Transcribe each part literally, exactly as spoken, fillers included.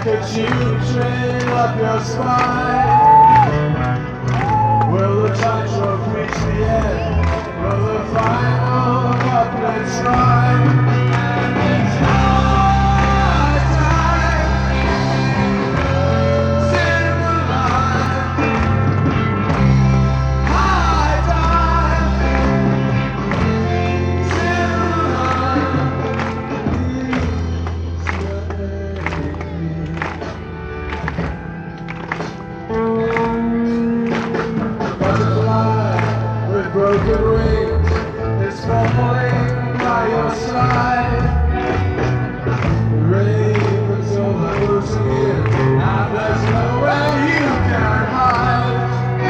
like a tube train up your spine. Will the tightrope reach the end? Will the final couplets rhyme? And it's high time, Timberline. High time, Butterfly with broken wings is falling by your side. The ravens overlooking you, and there's nowhere you can hide.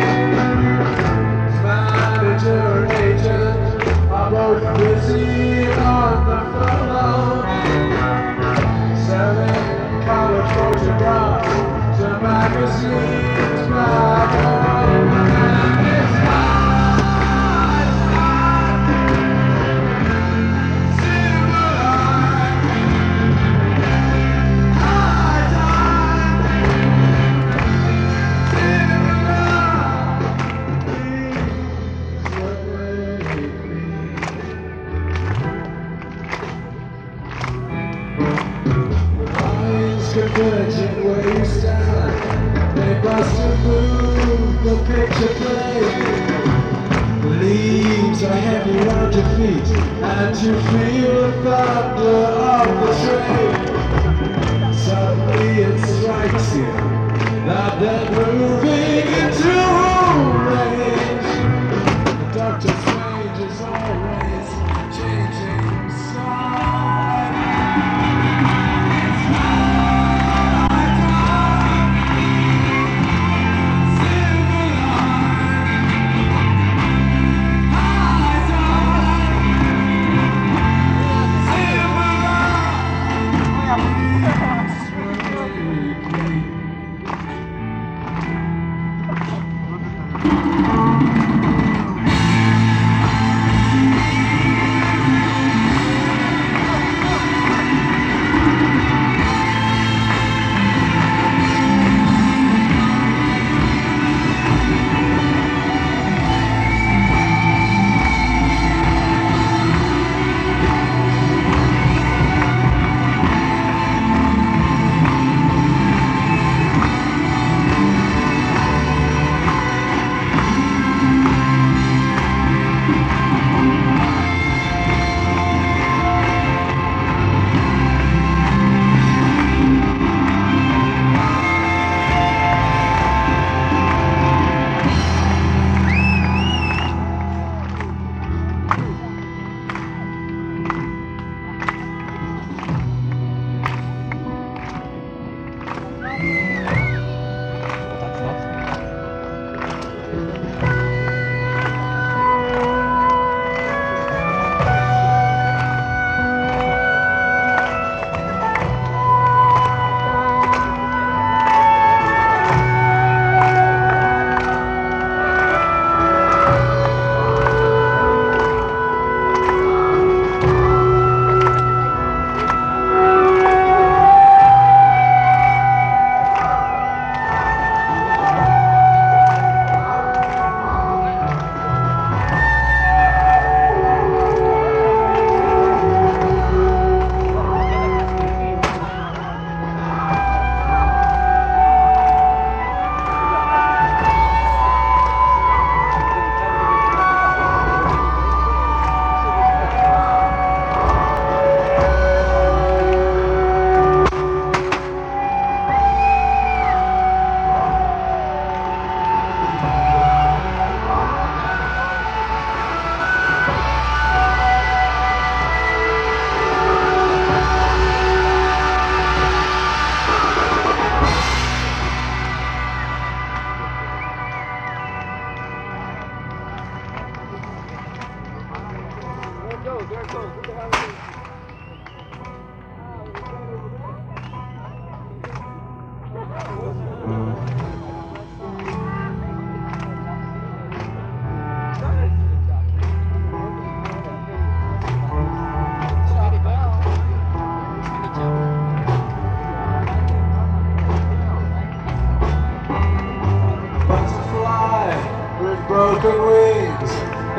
Manager and agent are both busy on the phone, selling color photographs to magazines back home. And it's high time, Timberline. High time, Timberline. Please wake me. Lines converging where you stand. They must have moved the picture plane. Leaves are heavy round your feet, and you feel the thunder of the train. Suddenly it strikes you that they're moving into range. The Doctor Strange is always changing side. It's high time, Timberline. High time,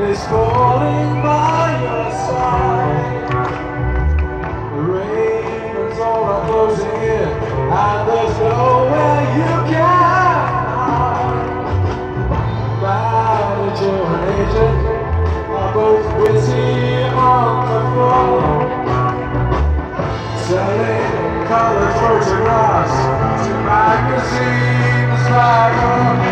is falling by your side. The rain is all are closing in, and there's nowhere you can hide. Manager and agent are both busy on the phone, selling colored photographs to magazines like a